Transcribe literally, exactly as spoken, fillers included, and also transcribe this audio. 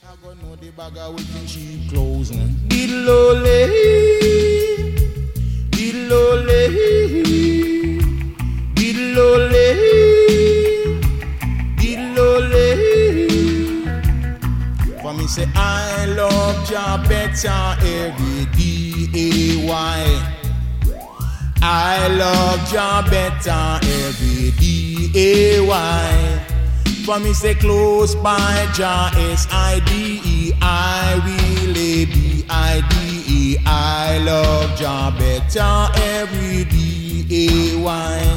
I go know the bagger with the cheap clothes. Diddle-o-lay, diddle-o-lay, diddle-o-lay, diddle-o-lay. For me say I love ya better every D A Y. I love ya better every D A Y. For me say close by Jah S I D E I really B I D E. I love Jah better every D A Y.